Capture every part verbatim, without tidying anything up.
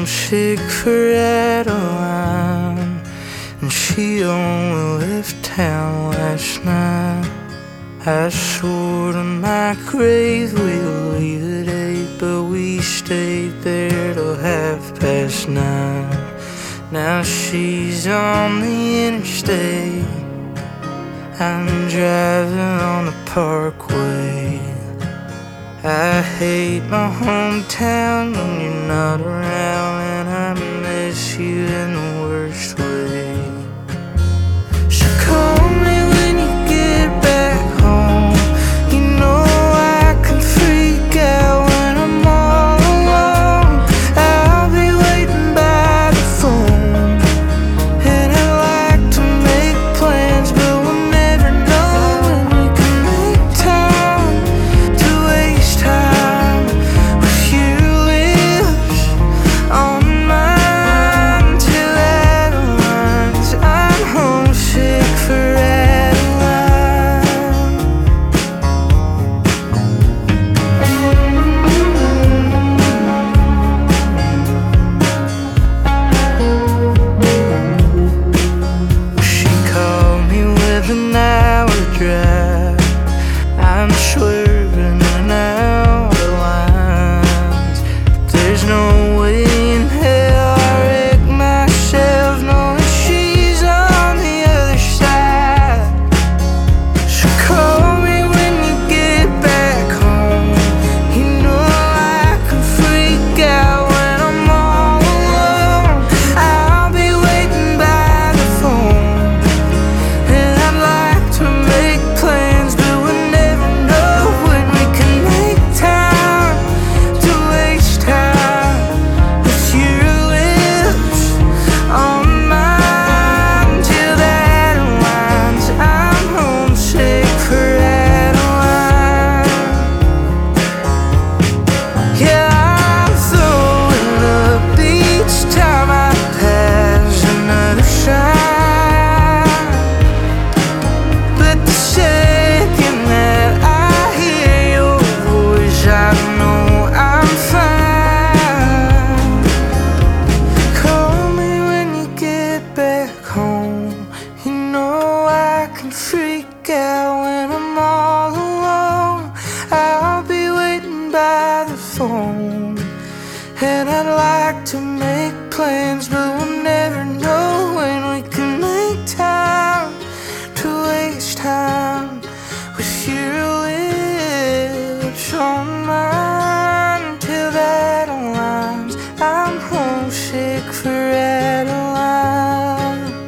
homesick for Adeline, and she only left town last night. I swore to my grave we'll leave at eight, but we stayed there till half past nine. Now she's on the interstate, I'm driving on the parkway. I hate my hometown when you're not around, and I miss you in the worst way. So call me when you get back home. You know I can freak out when I'm all alone. I'll be waiting by the phone, and I like to make plans, but we'll never know when we can make time to waste time with you. Lives on mine till Adeline's. I'm homesick for Adeline. She called me with an hour drive. I'm swerving in out of lines, but there's no way in hell I wreck myself knowing she's on the other side. So call me when you get back home. You know I can freak out when I'm all alone. I'll be waiting by the phone, and I'd like to make plans, but we'll never know when we can make time to waste time with your lips on mine till that aligns. I'm homesick for Adeline. Yeah, I'm throwing up each time I pass another sign, but the second that I hear your voice, I know I'm fine. Call me when you get back home. You know I can freak out when I'm all alone. I'll be waiting by the phone, and I'd like to make plans, but we'll never know when we can make time to waste time with your lips on mine till that aligns. I'm homesick for Adeline.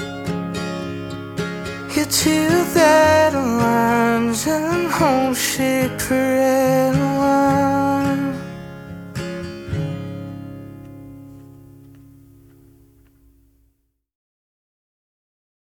Yeah, till that aligns. I'm homesick for Adeline.